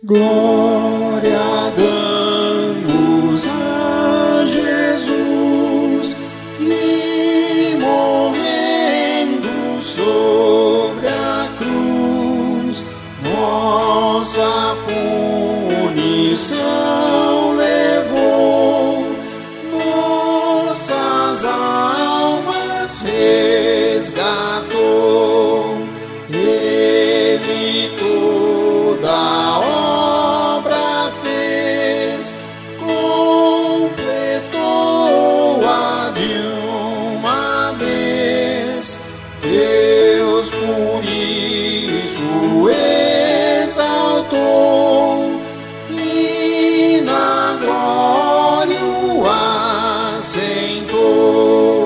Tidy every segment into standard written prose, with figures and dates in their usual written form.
Glória damos a Jesus, que morrendo sobre a cruz, nossa punição levou, nossas almas resgatou. Ele toda a obra fez, completou-a de uma vez. Deus por isso exaltou e na glória o assentou.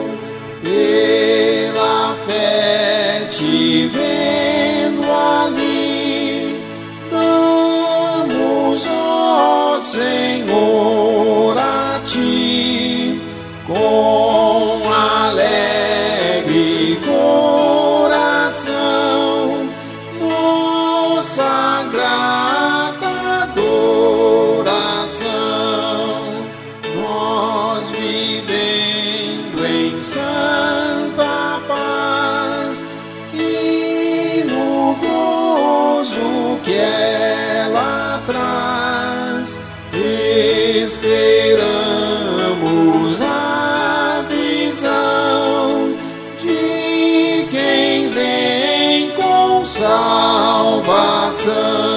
Pela fé te vendo ali, damos, ó Senhor, a ti, com alegre coração, nossa grata adoração. Nós vivendo em santa paz e no gozo que ela traz, esperamos a visão de quem vem com salvação.